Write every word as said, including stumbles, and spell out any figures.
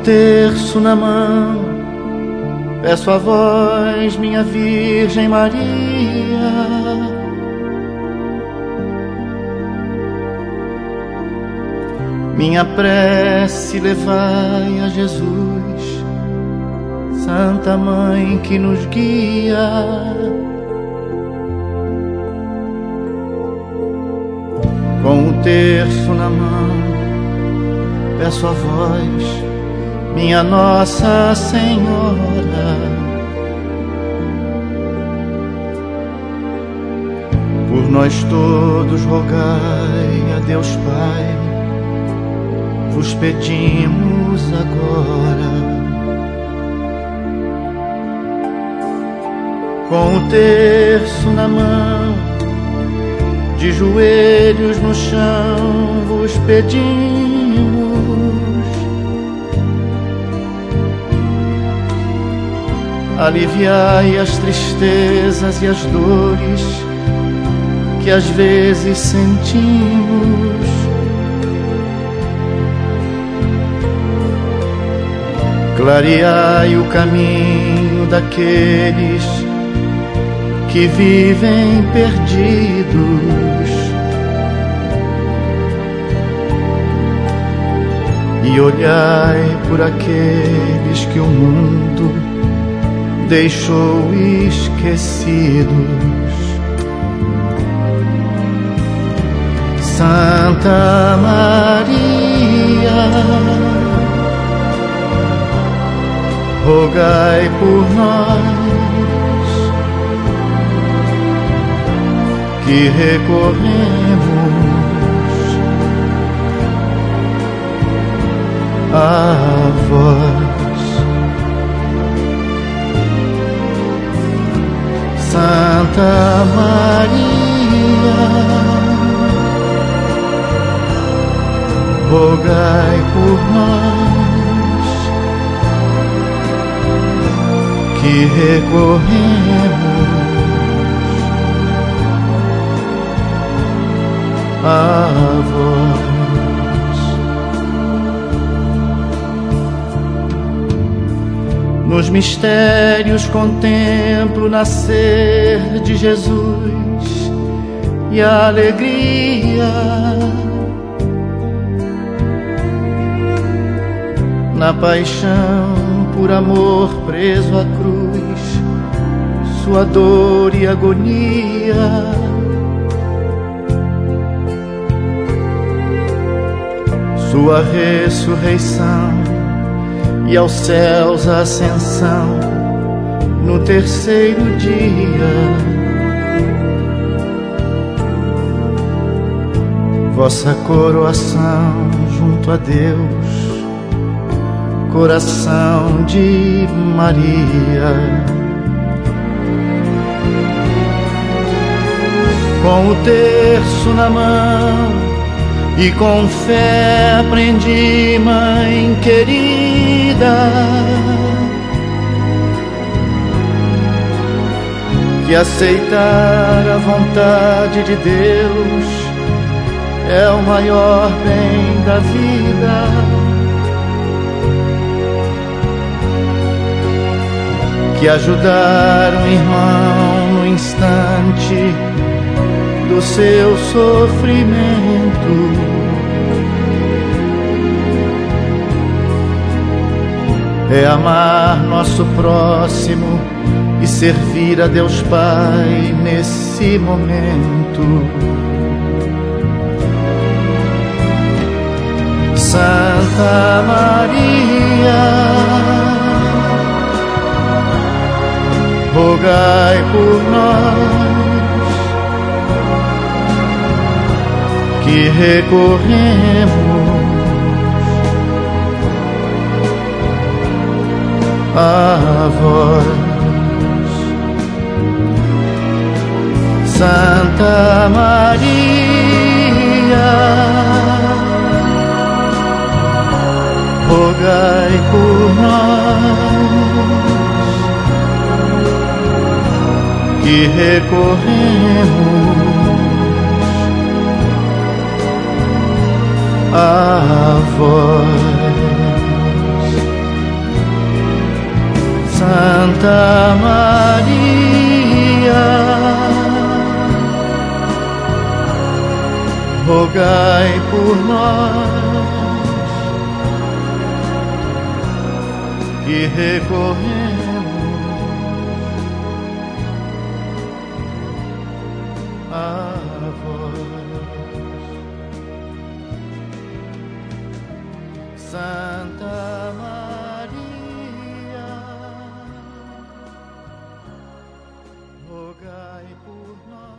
terço na mão, peço a vós, minha Virgem Maria, minha prece levai a Jesus, Santa Mãe que nos guia. Com o terço na mão, peço a vós, minha Nossa Senhora, por nós todos rogai a Deus Pai, vos pedimos agora. Com o terço na mão, de joelhos no chão vos pedimos, aliviai as tristezas e as dores que às vezes sentimos. Clareai o caminho daqueles que vivem perdidos, e olhai por aqueles que o mundo deixou esquecidos. Santa Maria, rogai por nós que recorremos a vós. Santa Maria, rogai por nós que recorremos a vós. Nos mistérios contemplo o nascer de Jesus e a alegria, na paixão por amor preso à cruz, sua dor e agonia. Sua ressurreição e aos céus a ascensão no terceiro dia. Vossa coroação junto a Deus, coração de Maria. Com o terço na mão e com fé aprendi, mãe querida, que aceitar a vontade de Deus é o maior bem da vida. Que ajudar um irmão no instante do seu sofrimento é amar nosso próximo e servir a Deus Pai nesse momento. Santa Maria, rogai por nós que recorremos a vós. Santa Maria, rogai por nós que recorremos a vós. Santa Maria, rogai por nós que recorremos a vós. Santa Maria, rogai por nós.